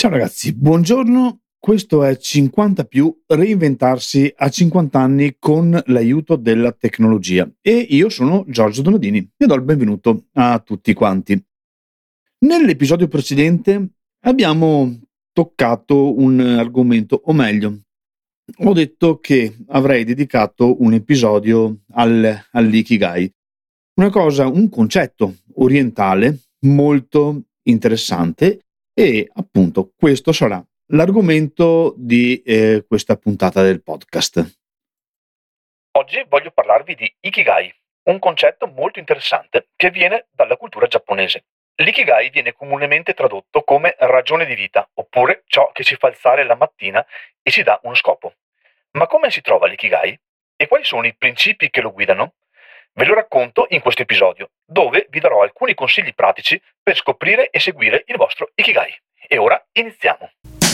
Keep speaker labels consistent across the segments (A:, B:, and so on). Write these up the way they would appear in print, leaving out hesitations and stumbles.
A: Ciao ragazzi, buongiorno. Questo è 50 più reinventarsi a 50 anni con l'aiuto della tecnologia e io sono Giorgio Donadini e do il benvenuto a tutti quanti. Nell'episodio precedente abbiamo toccato un argomento, o meglio, ho detto che avrei dedicato un episodio all'ikigai, un concetto orientale molto interessante e appunto questo sarà l'argomento di questa puntata del podcast.
B: Oggi voglio parlarvi di Ikigai, un concetto molto interessante che viene dalla cultura giapponese. L'ikigai viene comunemente tradotto come ragione di vita, oppure ciò che ci fa alzare la mattina e ci dà uno scopo. Ma come si trova l'ikigai? E quali sono i principi che lo guidano? Ve lo racconto in questo episodio, dove vi darò alcuni consigli pratici per scoprire e seguire il vostro Ikigai. E ora iniziamo!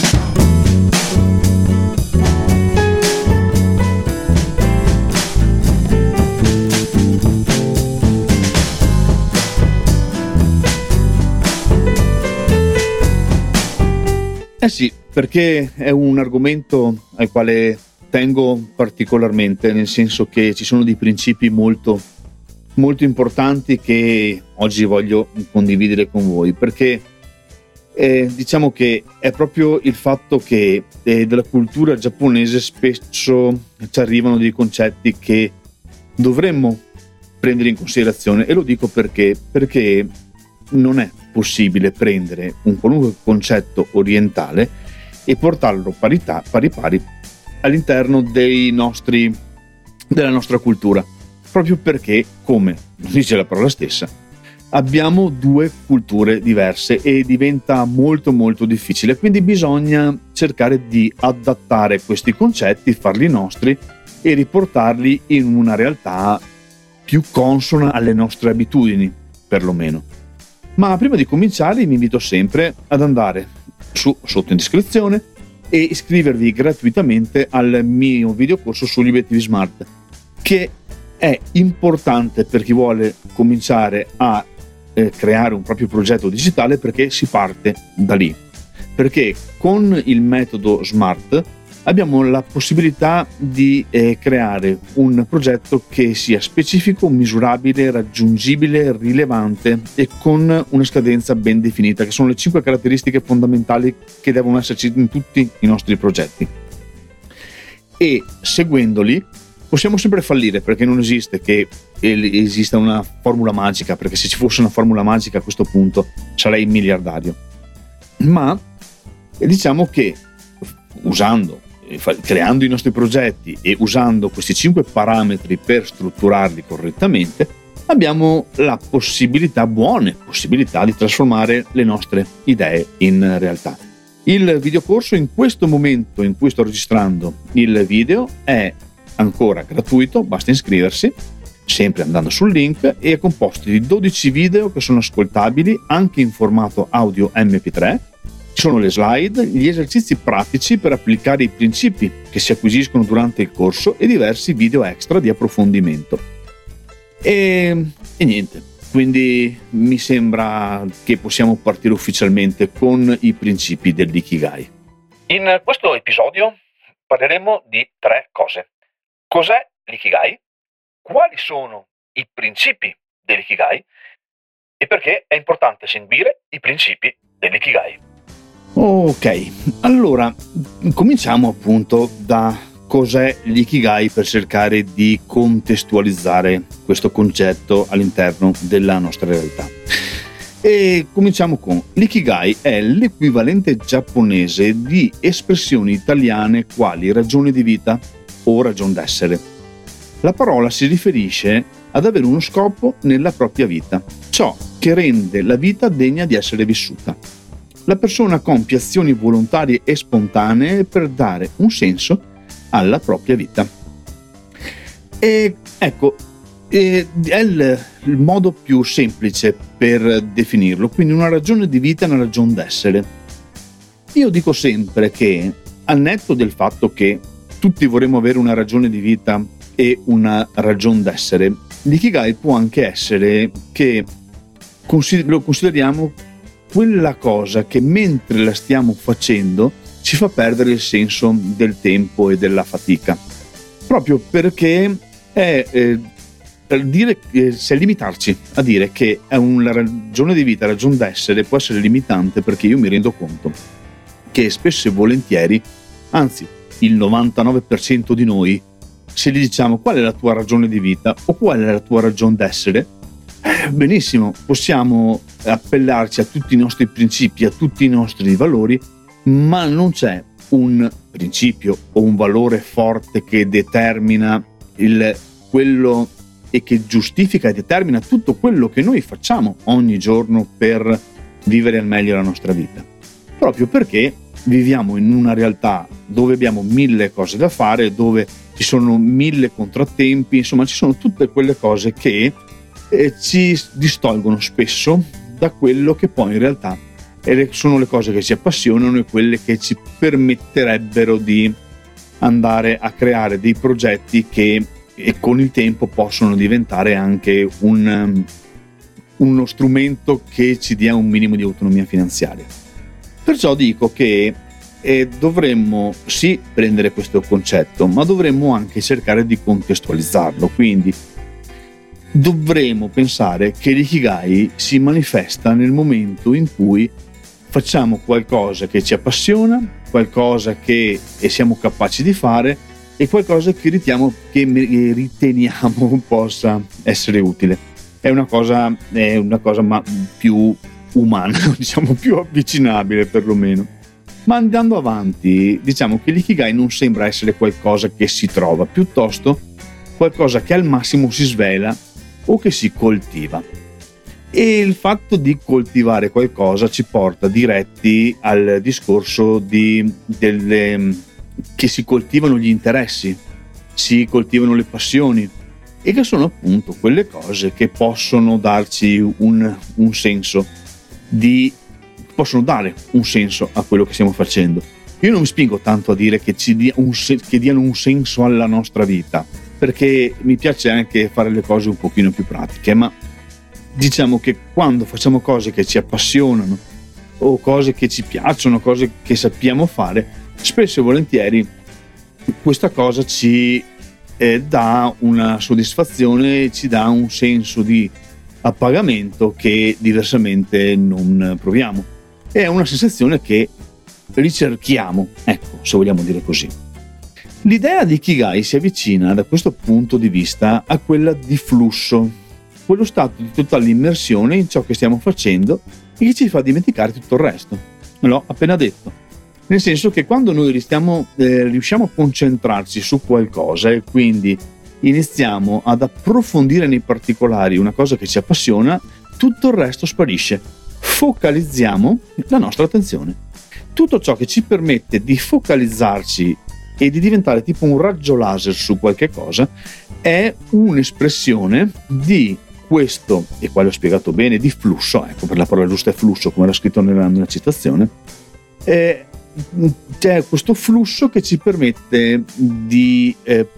A: Eh sì, perché è un argomento al quale tengo particolarmente, nel senso che ci sono dei principi molto importanti che oggi voglio condividere con voi, perché diciamo che è proprio il fatto che dalla cultura giapponese spesso ci arrivano dei concetti che dovremmo prendere in considerazione, e lo dico perché non è possibile prendere un qualunque concetto orientale e portarlo pari all'interno della nostra cultura, proprio perché, come dice la parola stessa, abbiamo due culture diverse e diventa molto difficile, quindi bisogna cercare di adattare questi concetti, farli nostri e riportarli in una realtà più consona alle nostre abitudini, perlomeno. Ma prima di cominciare vi invito sempre ad andare sotto in descrizione e iscrivervi gratuitamente al mio videocorso sugli obiettivi SMART, che è importante per chi vuole cominciare a creare un proprio progetto digitale, perché si parte da lì. Perché con il metodo SMART abbiamo la possibilità di creare un progetto che sia specifico, misurabile, raggiungibile, rilevante e con una scadenza ben definita, che sono le 5 caratteristiche fondamentali che devono esserci in tutti i nostri progetti. E seguendoli possiamo sempre fallire, perché non esiste che esista una formula magica, perché se ci fosse una formula magica a questo punto sarei miliardario. Ma diciamo che creando i nostri progetti e usando questi 5 parametri per strutturarli correttamente, abbiamo buone possibilità di trasformare le nostre idee in realtà. Il videocorso, in questo momento in cui sto registrando il video, è ancora gratuito, basta iscriversi sempre andando sul link, e è composto di 12 video che sono ascoltabili anche in formato audio MP3. Ci sono le slide, gli esercizi pratici per applicare i principi che si acquisiscono durante il corso e diversi video extra di approfondimento. E niente, quindi mi sembra che possiamo partire ufficialmente con i principi dell'Ikigai.
B: In questo episodio parleremo di 3 cose. Cos'è l'Ikigai? Quali sono i principi dell'Ikigai? E perché è importante seguire i principi dell'Ikigai?
A: Ok, allora cominciamo appunto da cos'è l'Ikigai, per cercare di contestualizzare questo concetto all'interno della nostra realtà. E cominciamo con l'Ikigai: è l'equivalente giapponese di espressioni italiane quali ragione di vita o ragion d'essere. La parola si riferisce ad avere uno scopo nella propria vita, ciò che rende la vita degna di essere vissuta. La persona compie azioni volontarie e spontanee per dare un senso alla propria vita. E ecco, è il modo più semplice per definirlo, quindi una ragione di vita è una ragion d'essere. Io dico sempre che, al netto del fatto che tutti vorremmo avere una ragione di vita e una ragion d'essere, l'ikigai può anche essere che lo consideriamo quella cosa che mentre la stiamo facendo ci fa perdere il senso del tempo e della fatica, proprio perché è dire, se limitarci a dire che è una ragione di vita, ragione d'essere, può essere limitante, perché io mi rendo conto che spesso e volentieri, anzi il 99% di noi, se gli diciamo qual è la tua ragione di vita o qual è la tua ragione d'essere, benissimo, possiamo appellarci a tutti i nostri principi, a tutti i nostri valori, ma non c'è un principio o un valore forte che determina quello e che giustifica e determina tutto quello che noi facciamo ogni giorno per vivere al meglio la nostra vita. Proprio perché viviamo in una realtà dove abbiamo 1000 cose da fare, dove ci sono 1000 contrattempi, insomma ci sono tutte quelle cose che ci distolgono spesso da quello che poi in realtà sono le cose che ci appassionano e quelle che ci permetterebbero di andare a creare dei progetti che e con il tempo possono diventare anche uno strumento che ci dia un minimo di autonomia finanziaria. Perciò dico che dovremmo sì prendere questo concetto, ma dovremmo anche cercare di contestualizzarlo. Quindi dovremo pensare che l'ikigai si manifesta nel momento in cui facciamo qualcosa che ci appassiona, qualcosa che siamo capaci di fare e qualcosa che riteniamo possa essere utile. È una cosa ma più umana, diciamo più avvicinabile perlomeno. Ma andando avanti, diciamo che l'ikigai non sembra essere qualcosa che si trova, piuttosto qualcosa che al massimo si svela o che si coltiva. E il fatto di coltivare qualcosa ci porta diretti al discorso che si coltivano gli interessi, si coltivano le passioni, e che sono appunto quelle cose che possono darci un senso possono dare un senso a quello che stiamo facendo. Io non mi spingo tanto a dire che che diano un senso alla nostra vita, perché mi piace anche fare le cose un pochino più pratiche, ma diciamo che quando facciamo cose che ci appassionano o cose che ci piacciono, cose che sappiamo fare, spesso e volentieri questa cosa ci dà una soddisfazione, ci dà un senso di appagamento che diversamente non proviamo. È una sensazione che ricerchiamo, ecco, se vogliamo dire così. L'idea di Ikigai si avvicina da questo punto di vista a quella di flusso, quello stato di totale immersione in ciò che stiamo facendo e che ci fa dimenticare tutto il resto. L'ho appena detto. Nel senso che quando noi riusciamo a concentrarci su qualcosa e quindi iniziamo ad approfondire nei particolari una cosa che ci appassiona, tutto il resto sparisce. Focalizziamo la nostra attenzione. Tutto ciò che ci permette di focalizzarci e di diventare tipo un raggio laser su qualche cosa è un'espressione di questo, e qua l'ho spiegato bene, di flusso, ecco, per la parola giusta è flusso, come era scritto nella citazione. C'è questo flusso che ci permette di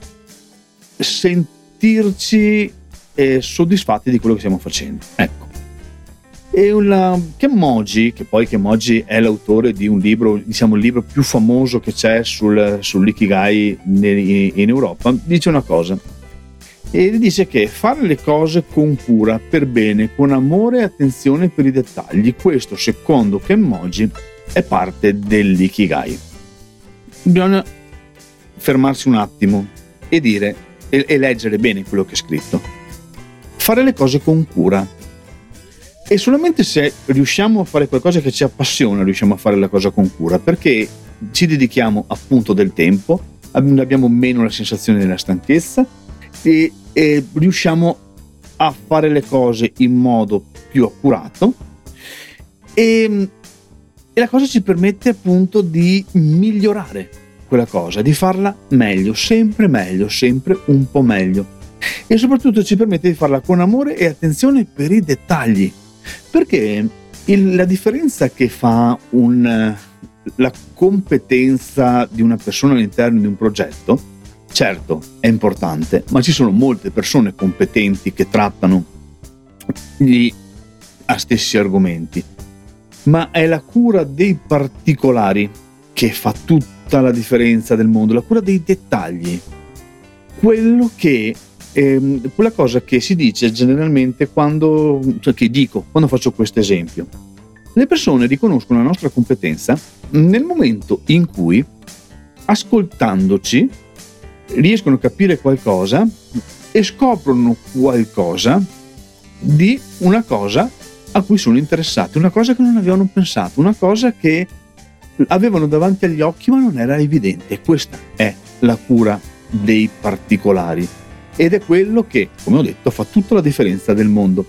A: sentirci soddisfatti di quello che stiamo facendo, ecco. E Kenmoji, che poi Kenmoji è l'autore di un libro, diciamo il libro più famoso che c'è sull'ikigai in Europa, dice una cosa, e dice che fare le cose con cura, per bene, con amore e attenzione per i dettagli, questo secondo Kenmoji è parte dell'ikigai. Bisogna fermarsi un attimo e dire e leggere bene quello che è scritto. Fare le cose con cura. E solamente se riusciamo a fare qualcosa che ci appassiona, riusciamo a fare la cosa con cura, perché ci dedichiamo appunto del tempo, abbiamo meno la sensazione della stanchezza e riusciamo a fare le cose in modo più accurato e la cosa ci permette appunto di migliorare quella cosa, di farla meglio, sempre un po' meglio, e soprattutto ci permette di farla con amore e attenzione per i dettagli, perché la differenza che fa la competenza di una persona all'interno di un progetto, certo è importante, ma ci sono molte persone competenti che trattano gli stessi argomenti. ma è la cura dei particolari che fa tutta la differenza del mondo, la cura dei dettagli. Quella cosa che si dice generalmente quando faccio questo esempio. Le persone riconoscono la nostra competenza nel momento in cui, ascoltandoci, riescono a capire qualcosa e scoprono qualcosa di una cosa a cui sono interessati, una cosa che non avevano pensato, una cosa che avevano davanti agli occhi ma non era evidente. Questa è la cura dei particolari ed è quello che, come ho detto, fa tutta la differenza del mondo.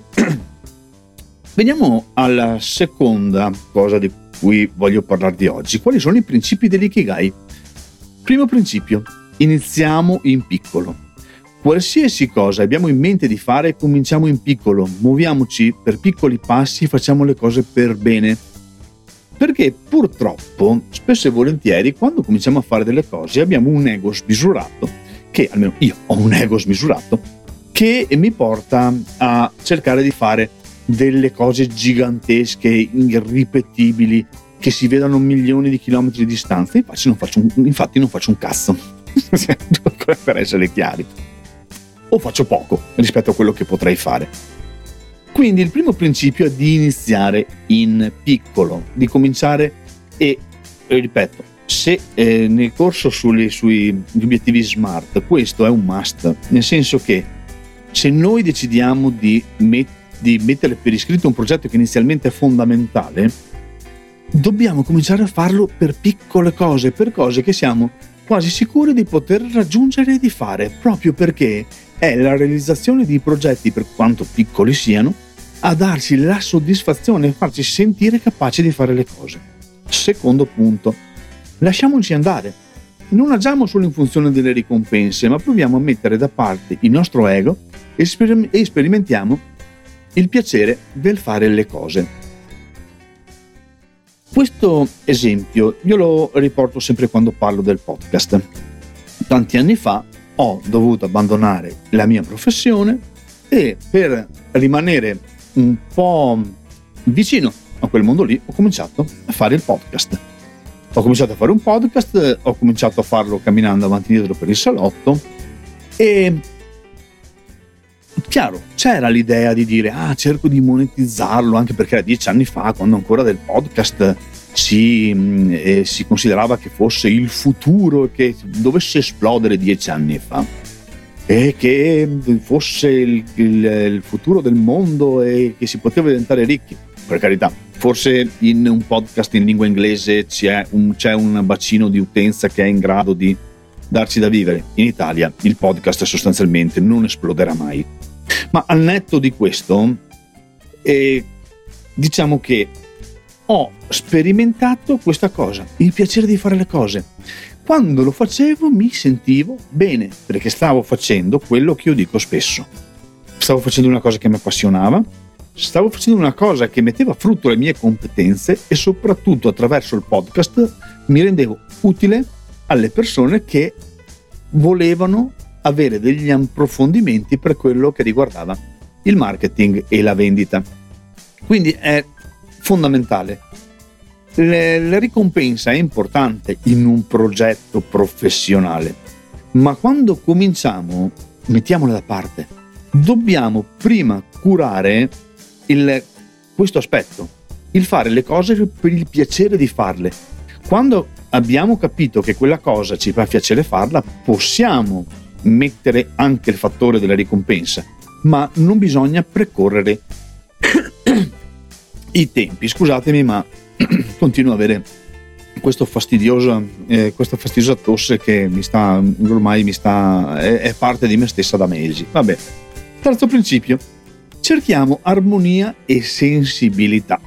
A: Veniamo alla seconda cosa di cui voglio parlarvi oggi. Quali sono i principi dell'Ikigai? Primo principio: iniziamo in piccolo. Qualsiasi cosa abbiamo in mente di fare, cominciamo in piccolo, muoviamoci per piccoli passi, facciamo le cose per bene. Perché purtroppo, spesso e volentieri, quando cominciamo a fare delle cose, abbiamo un ego smisurato, che almeno io ho un ego smisurato, che mi porta a cercare di fare delle cose gigantesche, irripetibili, che si vedano milioni di chilometri di distanza. Infatti non faccio un cazzo, per essere chiari. O faccio poco rispetto a quello che potrei fare. Quindi il primo principio è di iniziare in piccolo, di cominciare e ripeto, se nel corso sugli obiettivi SMART questo è un must, nel senso che se noi decidiamo di mettere per iscritto un progetto che inizialmente è fondamentale, dobbiamo cominciare a farlo per piccole cose, per cose che siamo quasi sicuri di poter raggiungere e di fare, proprio perché è la realizzazione di progetti, per quanto piccoli siano, a darci la soddisfazione e farci sentire capaci di fare le cose. Secondo punto: lasciamoci andare. Non agiamo solo in funzione delle ricompense, ma proviamo a mettere da parte il nostro ego e sperimentiamo il piacere del fare le cose. Questo esempio io lo riporto sempre quando parlo del podcast. Tanti anni fa ho dovuto abbandonare la mia professione e per rimanere un po' vicino a quel mondo lì ho cominciato a fare il podcast. Ho cominciato a fare un podcast, ho cominciato a farlo camminando avanti e indietro per il salotto e chiaro, c'era l'idea di dire cerco di monetizzarlo, anche perché era 10 anni fa, quando ancora del podcast si considerava che fosse il futuro, che dovesse esplodere 10 anni fa e che fosse il futuro del mondo e che si poteva diventare ricchi. Per carità, forse in un podcast in lingua inglese c'è un bacino di utenza che è in grado di darci da vivere. In Italia il podcast sostanzialmente non esploderà mai. Ma al netto di questo, diciamo che ho sperimentato questa cosa, il piacere di fare le cose. Quando lo facevo mi sentivo bene, perché stavo facendo quello che io dico spesso. Stavo facendo una cosa che mi appassionava, stavo facendo una cosa che metteva a frutto le mie competenze e soprattutto attraverso il podcast mi rendevo utile alle persone che volevano avere degli approfondimenti per quello che riguardava il marketing e la vendita. Quindi è fondamentale. La ricompensa è importante in un progetto professionale, ma quando cominciamo, mettiamola da parte, dobbiamo prima curare questo aspetto, il fare le cose per il piacere di farle. Quando abbiamo capito che quella cosa ci fa piacere farla, possiamo mettere anche il fattore della ricompensa, ma non bisogna precorrere i tempi. Scusatemi, ma continuo ad avere questa fastidiosa tosse che è parte di me stessa da mesi. Vabbè. Terzo principio: cerchiamo armonia e sensibilità.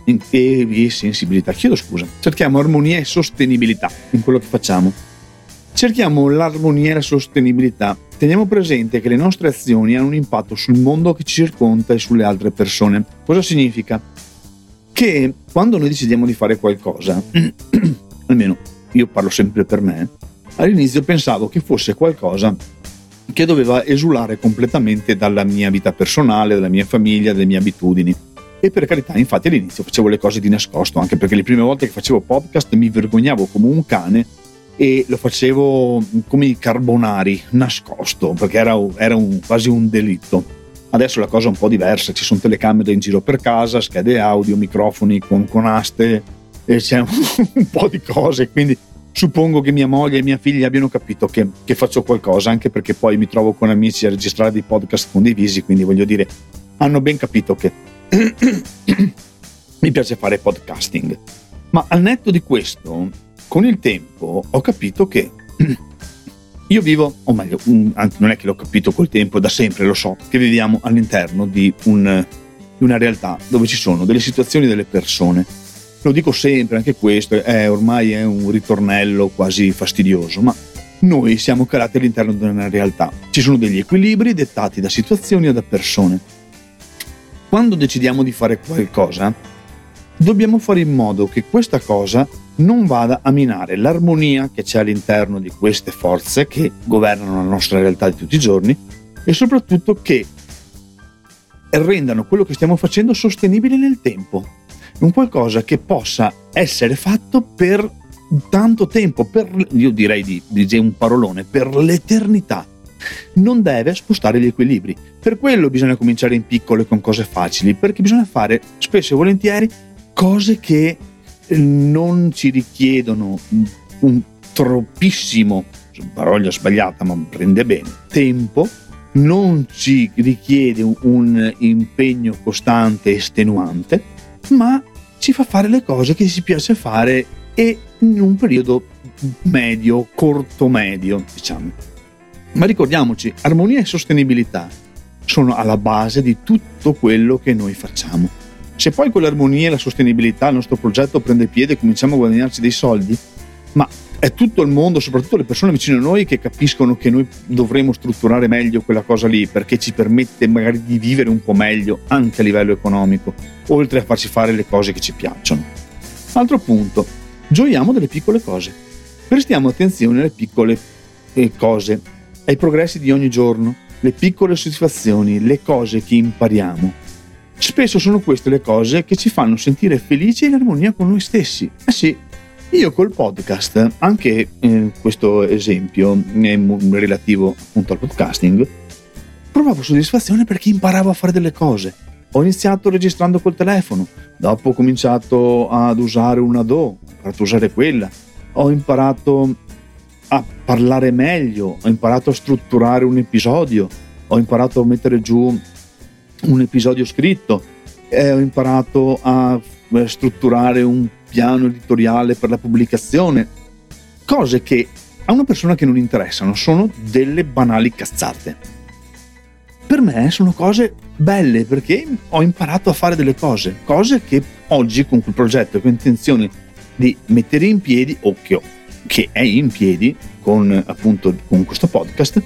A: Cerchiamo armonia e sostenibilità in quello che facciamo. Cerchiamo l'armonia e la sostenibilità. Teniamo presente che le nostre azioni hanno un impatto sul mondo che ci circonda e sulle altre persone. Cosa significa? Che quando noi decidiamo di fare qualcosa, almeno io parlo sempre per me, all'inizio pensavo che fosse qualcosa che doveva esulare completamente dalla mia vita personale, dalla mia famiglia, dalle mie abitudini. E per carità, infatti all'inizio facevo le cose di nascosto, anche perché le prime volte che facevo podcast mi vergognavo come un cane e lo facevo come i carbonari, nascosto, perché era quasi un delitto. Adesso la cosa è un po' diversa, ci sono telecamere in giro per casa, schede audio, microfoni con aste, e c'è un po' di cose, quindi suppongo che mia moglie e mia figlia abbiano capito che faccio qualcosa, anche perché poi mi trovo con amici a registrare dei podcast condivisi, quindi voglio dire, hanno ben capito che mi piace fare podcasting. Ma al netto di questo, con il tempo ho capito che io vivo, o meglio, non è che l'ho capito col tempo, da sempre lo so, che viviamo all'interno di una realtà dove ci sono delle situazioni delle persone. Lo dico sempre, anche questo ormai è un ritornello quasi fastidioso, ma noi siamo calati all'interno di una realtà. Ci sono degli equilibri dettati da situazioni e da persone. Quando decidiamo di fare qualcosa, dobbiamo fare in modo che questa cosa non vada a minare l'armonia che c'è all'interno di queste forze che governano la nostra realtà di tutti i giorni e soprattutto che rendano quello che stiamo facendo sostenibile nel tempo. Un qualcosa che possa essere fatto per tanto tempo, io direi di un parolone, per l'eternità. Non deve spostare gli equilibri. Per quello bisogna cominciare in piccolo e con cose facili, perché bisogna fare spesso e volentieri cose che non ci richiedono un troppissimo, parola sbagliata ma prende bene, tempo, non ci richiede un impegno costante e estenuante, ma ci fa fare le cose che ci piace fare e in un periodo medio, corto-medio, diciamo. Ma ricordiamoci, armonia e sostenibilità sono alla base di tutto quello che noi facciamo. Se poi con l'armonia e la sostenibilità il nostro progetto prende piede e cominciamo a guadagnarci dei soldi, ma è tutto il mondo, soprattutto le persone vicino a noi, che capiscono che noi dovremo strutturare meglio quella cosa lì, perché ci permette magari di vivere un po' meglio anche a livello economico, oltre a farci fare le cose che ci piacciono. Altro punto, gioiamo delle piccole cose. Prestiamo attenzione alle piccole cose, ai progressi di ogni giorno, le piccole soddisfazioni, le cose che impariamo. Spesso sono queste le cose che ci fanno sentire felici e in armonia con noi stessi. Sì, io col podcast, anche questo esempio relativo appunto al podcasting, provavo soddisfazione perché imparavo a fare delle cose. Ho iniziato registrando col telefono, dopo ho cominciato ad usare una DAW, ho imparato a usare quella, ho imparato a parlare meglio, ho imparato a strutturare un episodio, ho imparato a mettere giù un episodio scritto, ho imparato a strutturare un piano editoriale per la pubblicazione, cose che a una persona che non interessano sono delle banali cazzate. Per me sono cose belle perché ho imparato a fare delle cose che oggi con quel progetto, con intenzione di mettere in piedi, o che è in piedi con questo podcast,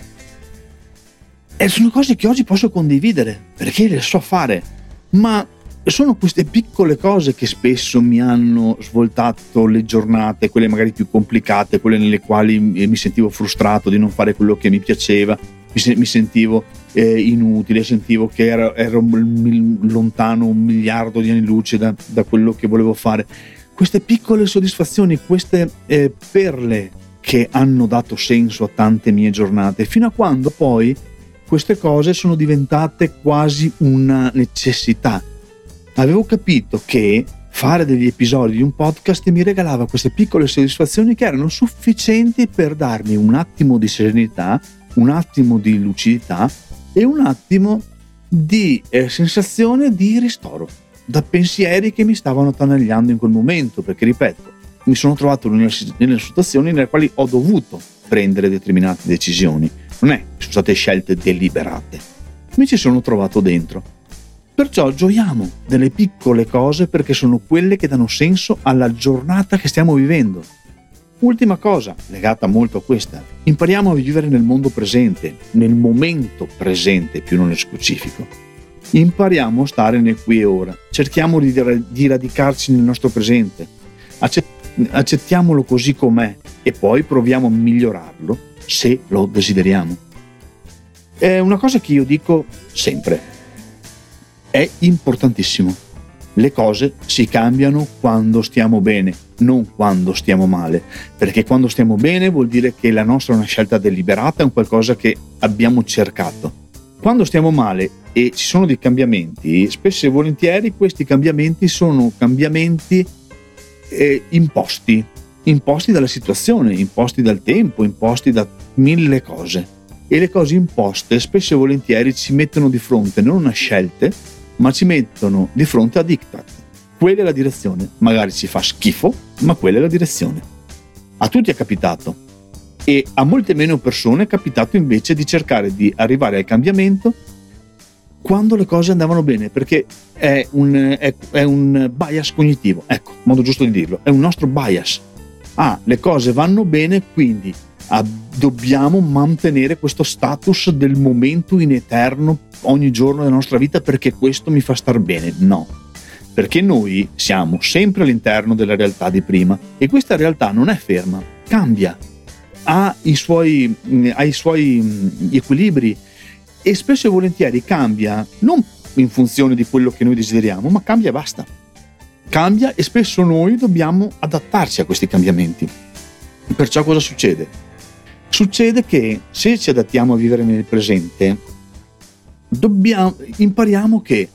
A: e sono cose che oggi posso condividere perché le so fare, ma sono queste piccole cose che spesso mi hanno svoltato le giornate, quelle magari più complicate, quelle nelle quali mi sentivo frustrato di non fare quello che mi piaceva, mi sentivo inutile, sentivo che ero lontano 1 miliardo di anni luce da quello che volevo fare. Queste piccole soddisfazioni, queste perle che hanno dato senso a tante mie giornate, fino a quando poi queste cose sono diventate quasi una necessità. Avevo capito che fare degli episodi di un podcast mi regalava queste piccole soddisfazioni che erano sufficienti per darmi un attimo di serenità, un attimo di lucidità e un attimo di sensazione di ristoro da pensieri che mi stavano attanagliando in quel momento, perché ripeto, mi sono trovato nelle situazioni nelle quali ho dovuto prendere determinate decisioni, non è che sono state scelte deliberate, mi ci sono trovato dentro. Perciò gioiamo delle piccole cose perché sono quelle che danno senso alla giornata che stiamo vivendo. Ultima cosa, legata molto a questa, impariamo a vivere nel mondo presente, nel momento presente più nello specifico. Impariamo a stare nel qui e ora, cerchiamo di radicarci nel nostro presente, accettiamolo così com'è e poi proviamo a migliorarlo se lo desideriamo. È una cosa che io dico sempre. è importantissimo. Le cose si cambiano quando stiamo bene, non quando stiamo male, perché quando stiamo bene vuol dire che la nostra è una scelta deliberata, è un qualcosa che abbiamo cercato. Quando stiamo male e ci sono dei cambiamenti, spesso e volentieri questi cambiamenti sono cambiamenti imposti dalla situazione, imposti dal tempo, imposti da mille cose, e le cose imposte spesso e volentieri ci mettono di fronte non a scelte, ma ci mettono di fronte a diktat. Quella è la direzione, magari ci fa schifo, ma quella è la direzione. A tutti è capitato, e a molte meno persone è capitato invece di cercare di arrivare al cambiamento quando le cose andavano bene, perché è un bias cognitivo, ecco, modo giusto di dirlo, è un nostro bias. Le cose vanno bene, quindi dobbiamo mantenere questo status del momento in eterno ogni giorno della nostra vita perché questo mi fa star bene. No, perché noi siamo sempre all'interno della realtà di prima e questa realtà non è ferma, cambia, ha i suoi equilibri e spesso e volentieri cambia non in funzione di quello che noi desideriamo, ma cambia e basta. Cambia e spesso noi dobbiamo adattarci a questi cambiamenti. Perciò cosa succede? Succede che se ci adattiamo a vivere nel presente, impariamo che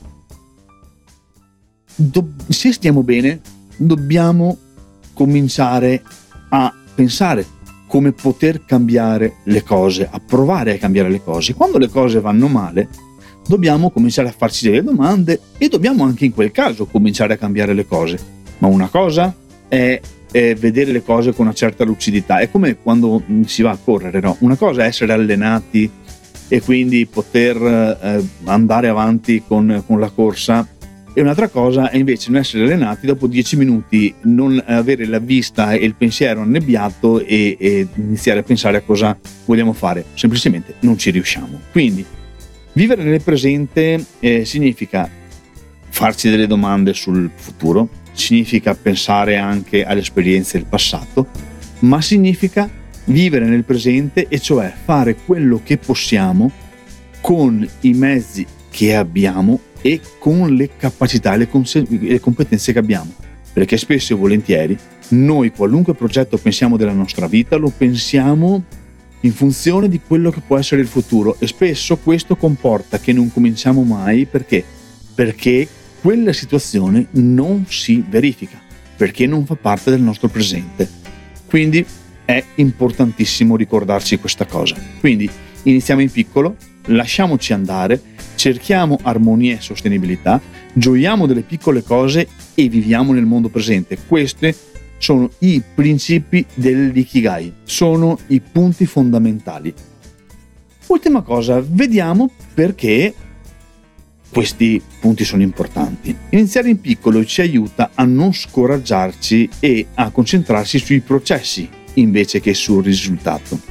A: se stiamo bene, dobbiamo cominciare a pensare come poter cambiare le cose, a provare a cambiare le cose. Quando le cose vanno male, dobbiamo cominciare a farci delle domande e dobbiamo anche in quel caso cominciare a cambiare le cose. Ma una cosa è vedere le cose con una certa lucidità. È come quando si va a correre, no? Una cosa è essere allenati e quindi poter andare avanti con la corsa, e un'altra cosa è invece non essere allenati, dopo 10 minuti non avere la vista e il pensiero annebbiato e iniziare a pensare a cosa vogliamo fare. Semplicemente non ci riusciamo. Quindi vivere nel presente significa farci delle domande sul futuro, significa pensare anche alle esperienze del passato, ma significa vivere nel presente, e cioè fare quello che possiamo con i mezzi che abbiamo e con le capacità e le competenze che abbiamo, perché spesso e volentieri noi qualunque progetto pensiamo della nostra vita lo pensiamo in funzione di quello che può essere il futuro, e spesso questo comporta che non cominciamo mai. Perché quella situazione non si verifica, perché non fa parte del nostro presente. Quindi è importantissimo ricordarci questa cosa. Quindi iniziamo in piccolo, lasciamoci andare, cerchiamo armonia e sostenibilità, gioiamo delle piccole cose e viviamo nel mondo presente. Questi sono i principi dell'Ikigai, sono i punti fondamentali. Ultima cosa, vediamo perché questi punti sono importanti. Iniziare in piccolo ci aiuta a non scoraggiarci e a concentrarsi sui processi invece che sul risultato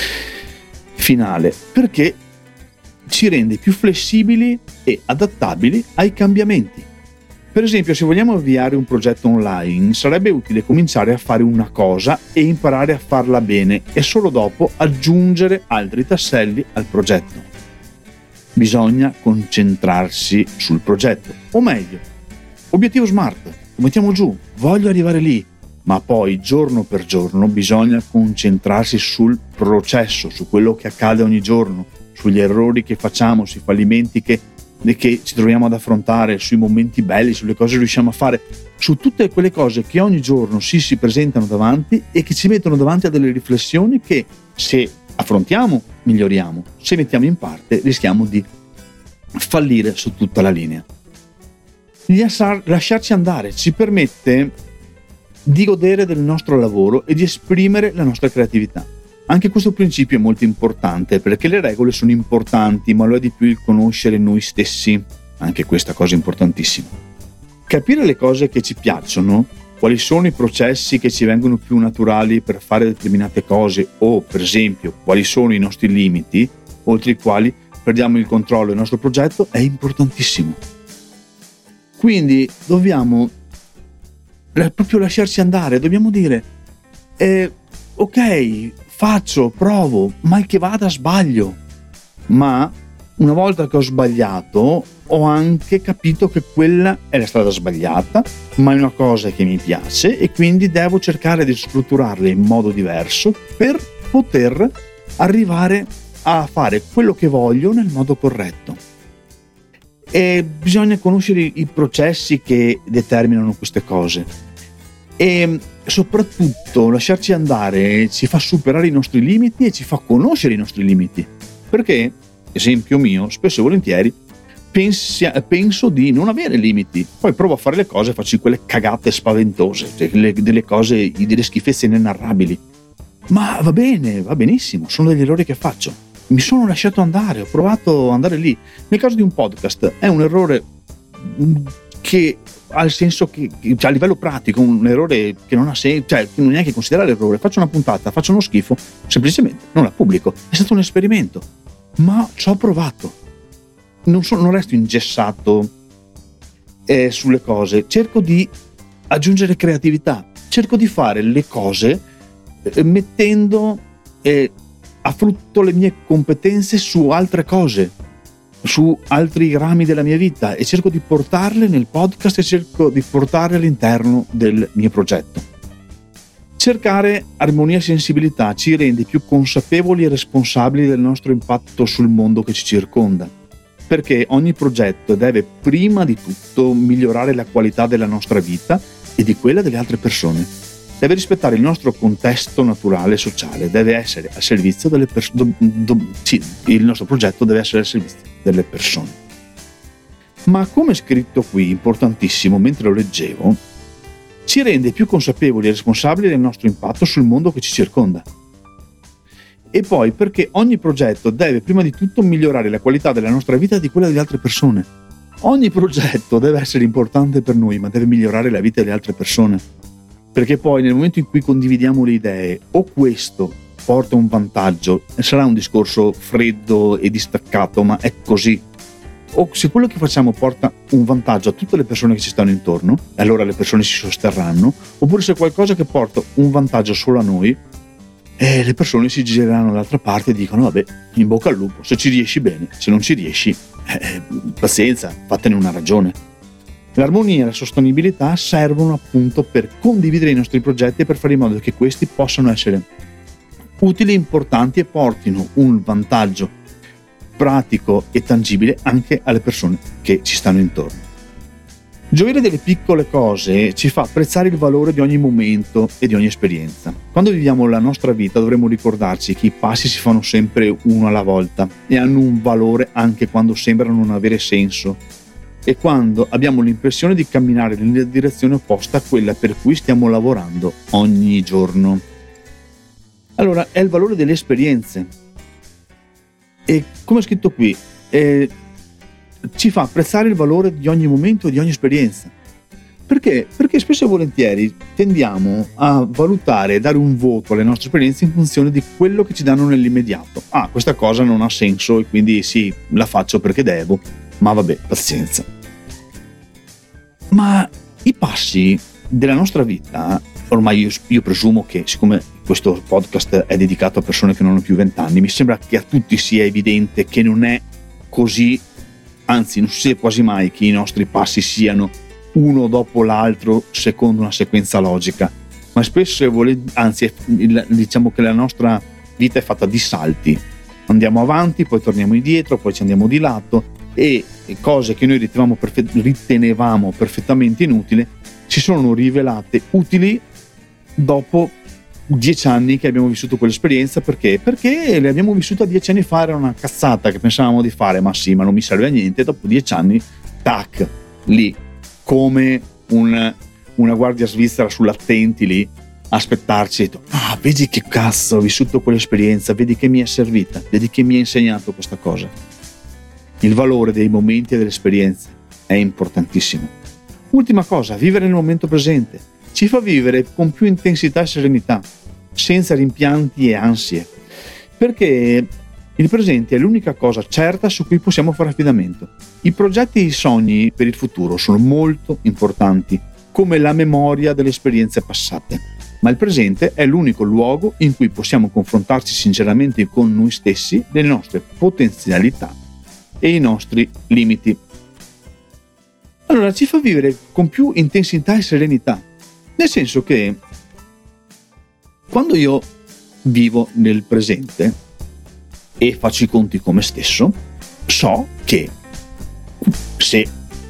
A: finale, perché ci rende più flessibili e adattabili ai cambiamenti. Per esempio, se vogliamo avviare un progetto online, sarebbe utile cominciare a fare una cosa e imparare a farla bene e solo dopo aggiungere altri tasselli al progetto. Bisogna concentrarsi sul progetto, o meglio, obiettivo SMART, lo mettiamo giù, voglio arrivare lì, ma poi giorno per giorno bisogna concentrarsi sul processo, su quello che accade ogni giorno, sugli errori che facciamo, sui fallimenti che ci troviamo ad affrontare, sui momenti belli, sulle cose che riusciamo a fare, su tutte quelle cose che ogni giorno si presentano davanti e che ci mettono davanti a delle riflessioni che, se affrontiamo, miglioriamo, se mettiamo in parte rischiamo di fallire su tutta la linea. Lasciarci andare ci permette di godere del nostro lavoro e di esprimere la nostra creatività. Anche questo principio è molto importante, perché le regole sono importanti, ma lo è di più il conoscere noi stessi. Anche questa cosa è importantissima. Capire le cose che ci piacciono, quali sono i processi che ci vengono più naturali per fare determinate cose, o per esempio quali sono i nostri limiti, oltre i quali perdiamo il controllo del nostro progetto, è importantissimo. Quindi dobbiamo proprio lasciarci andare, dobbiamo dire ok, faccio, provo, mal che vada sbaglio, ma una volta che ho sbagliato, ho anche capito che quella è la strada sbagliata, ma è una cosa che mi piace e quindi devo cercare di strutturarla in modo diverso per poter arrivare a fare quello che voglio nel modo corretto. E bisogna conoscere i processi che determinano queste cose e soprattutto lasciarci andare ci fa superare i nostri limiti e ci fa conoscere i nostri limiti, perché, esempio mio, spesso e volentieri penso di non avere limiti, poi provo a fare le cose e faccio quelle cagate spaventose, delle cose, delle schifezze inenarrabili, ma va bene, va benissimo, sono degli errori che faccio, mi sono lasciato andare, ho provato ad andare lì. Nel caso di un podcast è un errore che ha il senso che a livello pratico un errore che non ha senso, cioè non neanche considerare l'errore, faccio una puntata, faccio uno schifo, semplicemente non la pubblico, è stato un esperimento, ma ci ho provato, non resto ingessato sulle cose, cerco di aggiungere creatività, cerco di fare le cose mettendo a frutto le mie competenze su altre cose, su altri rami della mia vita, e cerco di portarle nel podcast e cerco di portarle all'interno del mio progetto. Cercare armonia e sensibilità ci rende più consapevoli e responsabili del nostro impatto sul mondo che ci circonda, perché ogni progetto deve prima di tutto migliorare la qualità della nostra vita e di quella delle altre persone. Deve rispettare il nostro contesto naturale e sociale, deve essere al servizio delle persone. Il nostro progetto deve essere al servizio delle persone. Ma come è scritto qui, importantissimo, mentre lo leggevo, ci rende più consapevoli e responsabili del nostro impatto sul mondo che ci circonda. E poi perché ogni progetto deve prima di tutto migliorare la qualità della nostra vita e di quella delle altre persone. Ogni progetto deve essere importante per noi, ma deve migliorare la vita delle altre persone. Perché poi nel momento in cui condividiamo le idee, o questo porta un vantaggio, sarà un discorso freddo e distaccato, ma è così. O se quello che facciamo porta un vantaggio a tutte le persone che ci stanno intorno, allora le persone si sosterranno, oppure se è qualcosa che porta un vantaggio solo a noi, le persone si gireranno dall'altra parte e dicono vabbè, in bocca al lupo, se ci riesci bene, se non ci riesci, pazienza, fatene una ragione. L'armonia e la sostenibilità servono appunto per condividere i nostri progetti e per fare in modo che questi possano essere utili, importanti e portino un vantaggio pratico e tangibile anche alle persone che ci stanno intorno. Gioire delle piccole cose ci fa apprezzare il valore di ogni momento e di ogni esperienza. Quando viviamo la nostra vita dovremmo ricordarci che i passi si fanno sempre uno alla volta e hanno un valore anche quando sembrano non avere senso, e quando abbiamo l'impressione di camminare nella direzione opposta a quella per cui stiamo lavorando ogni giorno. Allora, è il valore delle esperienze. E come è scritto qui, ci fa apprezzare il valore di ogni momento e di ogni esperienza. Perché? Perché spesso e volentieri tendiamo a valutare e dare un voto alle nostre esperienze in funzione di quello che ci danno nell'immediato. Ah, questa cosa non ha senso e quindi sì, la faccio perché devo, ma vabbè, pazienza. Ma i passi della nostra vita, ormai io presumo che, siccome questo podcast è dedicato a persone che non hanno più 20 anni, mi sembra che a tutti sia evidente che non è così, anzi non succede quasi mai che i nostri passi siano uno dopo l'altro secondo una sequenza logica, ma spesso diciamo che la nostra vita è fatta di salti, andiamo avanti, poi torniamo indietro, poi ci andiamo di lato, e cose che noi ritenevamo perfettamente inutili si sono rivelate utili dopo 10 anni che abbiamo vissuto quell'esperienza. Perché le abbiamo vissute 10 anni fa, era una cazzata che pensavamo di fare, ma sì, ma non mi serve a niente. Dopo 10 anni, tac, lì, come una guardia svizzera sull'attenti lì, aspettarci, vedi che cazzo ho vissuto quell'esperienza, vedi che mi è servita, vedi che mi ha insegnato questa cosa. Il valore dei momenti e delle esperienze è importantissimo. Ultima cosa, vivere nel momento presente ci fa vivere con più intensità e serenità, senza rimpianti e ansie, perché il presente è l'unica cosa certa su cui possiamo fare affidamento. I progetti e i sogni per il futuro sono molto importanti, come la memoria delle esperienze passate, ma il presente è l'unico luogo in cui possiamo confrontarci sinceramente con noi stessi, le nostre potenzialità e i nostri limiti. Allora ci fa vivere con più intensità e serenità, nel senso che quando io vivo nel presente e faccio i conti con me stesso, so che se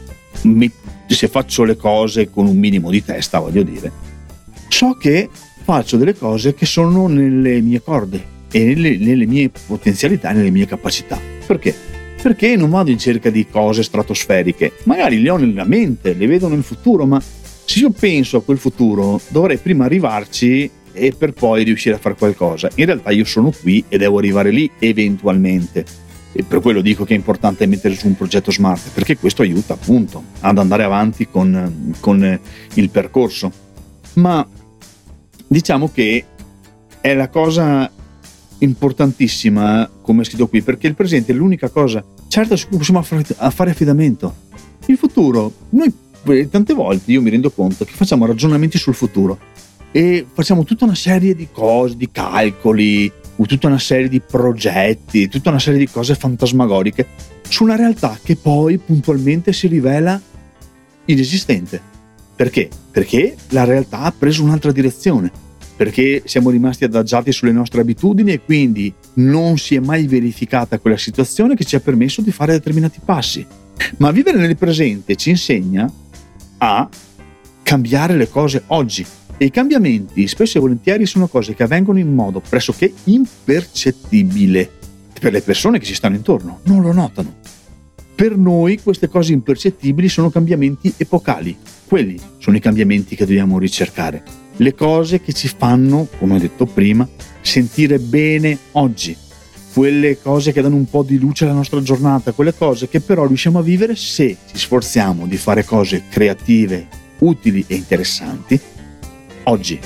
A: faccio le cose con un minimo di testa, voglio dire, so che faccio delle cose che sono nelle mie corde e nelle mie potenzialità, nelle mie capacità. Perché? Perché non vado in cerca di cose stratosferiche, magari le ho nella mente, le vedo nel futuro, ma se io penso a quel futuro dovrei prima arrivarci e per poi riuscire a fare qualcosa. In realtà io sono qui e devo arrivare lì eventualmente, e per quello dico che è importante mettere su un progetto smart, perché questo aiuta appunto ad andare avanti con il percorso. Ma diciamo che è la cosa importantissima, come è scritto qui, perché il presente è l'unica cosa certa su cui possiamo fare affidamento. Il futuro, noi tante volte io mi rendo conto che facciamo ragionamenti sul futuro e facciamo tutta una serie di cose, di calcoli, tutta una serie di progetti, tutta una serie di cose fantasmagoriche su una realtà che poi puntualmente si rivela inesistente. Perché? Perché la realtà ha preso un'altra direzione, perché siamo rimasti adagiati sulle nostre abitudini e quindi non si è mai verificata quella situazione che ci ha permesso di fare determinati passi. Ma vivere nel presente ci insegna a cambiare le cose oggi, e i cambiamenti spesso e volentieri sono cose che avvengono in modo pressoché impercettibile. Per le persone che ci stanno intorno non lo notano. Per noi queste cose impercettibili sono cambiamenti epocali. Quelli sono i cambiamenti che dobbiamo ricercare. Le cose che ci fanno, come ho detto prima, sentire bene oggi. Quelle cose che danno un po' di luce alla nostra giornata, quelle cose che però riusciamo a vivere se ci sforziamo di fare cose creative, utili e interessanti oggi,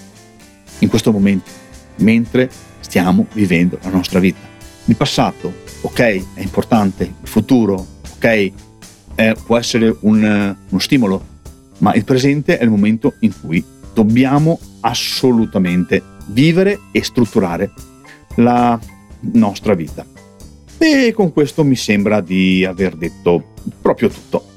A: in questo momento, mentre stiamo vivendo la nostra vita. Il passato, ok, è importante, il futuro, ok, può essere uno stimolo, ma il presente è il momento in cui dobbiamo assolutamente vivere e strutturare la nostra vita. E con questo mi sembra di aver detto proprio tutto.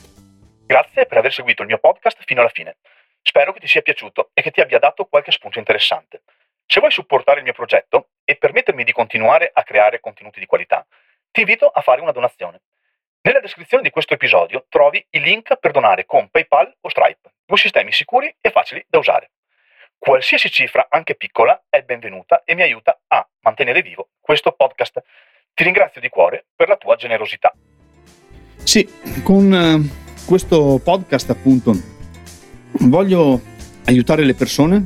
B: Grazie per aver seguito il mio podcast fino alla fine. Spero che ti sia piaciuto e che ti abbia dato qualche spunto interessante. Se vuoi supportare il mio progetto e permettermi di continuare a creare contenuti di qualità, ti invito a fare una donazione. Nella descrizione di questo episodio trovi i link per donare con PayPal o Stripe, due sistemi sicuri e facili da usare. Qualsiasi cifra, anche piccola, è benvenuta e mi aiuta a mantenere vivo questo podcast. Ti ringrazio di cuore per la tua generosità.
A: Sì, con questo podcast appunto voglio aiutare le persone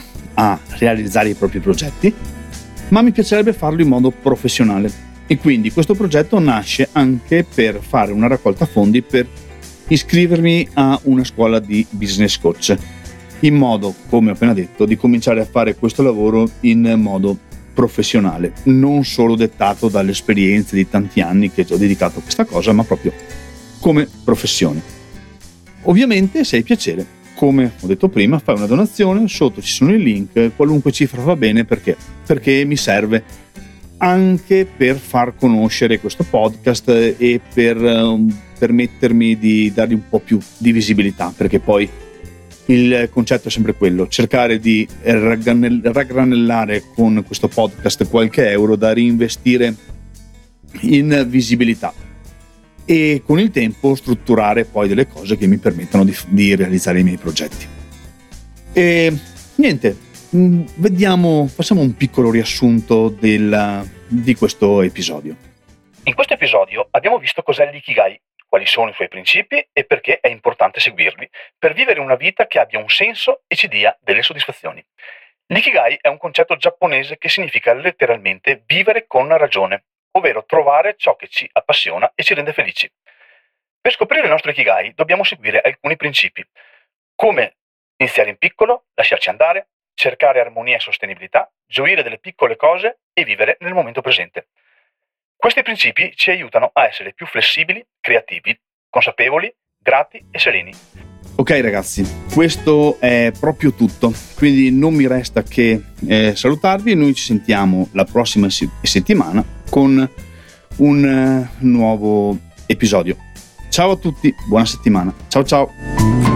A: a realizzare i propri progetti, ma mi piacerebbe farlo in modo professionale, e quindi questo progetto nasce anche per fare una raccolta fondi per iscrivermi a una scuola di business coach, in modo, come ho appena detto, di cominciare a fare questo lavoro in modo professionale, non solo dettato dalle esperienze di tanti anni che ho dedicato a questa cosa, ma proprio come professione. Ovviamente, se hai piacere, come ho detto prima, fai una donazione, sotto ci sono i link, qualunque cifra va bene, perché mi serve anche per far conoscere questo podcast e per permettermi di dargli un po' più di visibilità, perché poi il concetto è sempre quello: cercare di raggranellare con questo podcast qualche euro da reinvestire in visibilità e con il tempo strutturare poi delle cose che mi permettono di realizzare i miei progetti. E niente, facciamo un piccolo riassunto di questo episodio.
B: In questo episodio abbiamo visto cos'è l'Ikigai, quali sono i suoi principi e perché è importante seguirli per vivere una vita che abbia un senso e ci dia delle soddisfazioni. L'Ikigai è un concetto giapponese che significa letteralmente vivere con ragione, ovvero trovare ciò che ci appassiona e ci rende felici. Per scoprire il nostro Ikigai dobbiamo seguire alcuni principi, come iniziare in piccolo, lasciarci andare, cercare armonia e sostenibilità, gioire delle piccole cose e vivere nel momento presente. Questi principi ci aiutano a essere più flessibili, creativi, consapevoli, grati e sereni.
A: Ok ragazzi, questo è proprio tutto, quindi non mi resta che salutarvi. Noi ci sentiamo la prossima settimana con un nuovo episodio. Ciao a tutti, buona settimana. Ciao ciao.